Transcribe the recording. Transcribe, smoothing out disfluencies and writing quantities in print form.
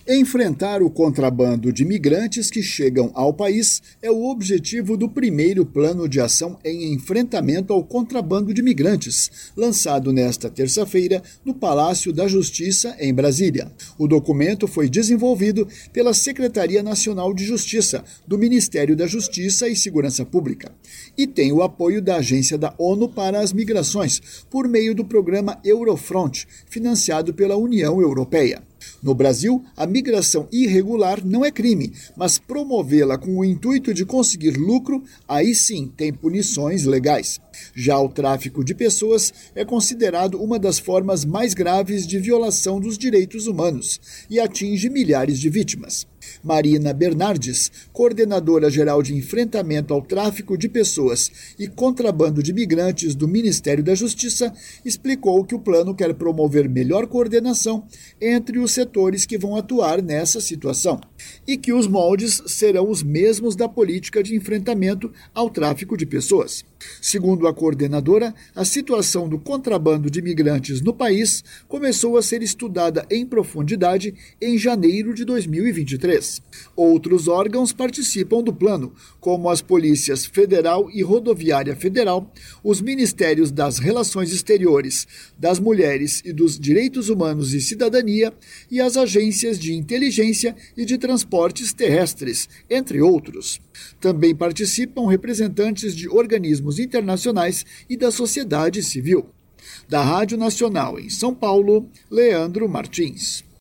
Enfrentar o contrabando de migrantes que chegam ao país é o objetivo do primeiro Plano de Ação em Enfrentamento ao Contrabando de Migrantes, lançado nesta terça-feira no Palácio da Justiça, em Brasília. O documento foi desenvolvido pela Secretaria Nacional de Justiça, do Ministério da Justiça e Segurança Pública, e tem o apoio da Agência da ONU para as Migrações, por meio do programa Eurofront, financiado pela União Europeia. No Brasil, a migração irregular não é crime, mas promovê-la com o intuito de conseguir lucro, aí sim tem punições legais. Já o tráfico de pessoas é considerado uma das formas mais graves de violação dos direitos humanos e atinge milhares de vítimas. Marina Bernardes, coordenadora geral de enfrentamento ao tráfico de pessoas e contrabando de migrantes do Ministério da Justiça, explicou que o plano quer promover melhor coordenação entre os setores que vão atuar nessa situação e que os moldes serão os mesmos da política de enfrentamento ao tráfico de pessoas. Segundo a coordenadora, a situação do contrabando de migrantes no país começou a ser estudada em profundidade em janeiro de 2023. Outros órgãos participam do plano, como as Polícias Federal e Rodoviária Federal, os Ministérios das Relações Exteriores, das Mulheres e dos Direitos Humanos e Cidadania e as agências de inteligência e de transportes terrestres, entre outros. Também participam representantes de organismos internacionais e da sociedade civil. Da Rádio Nacional em São Paulo, Leandro Martins.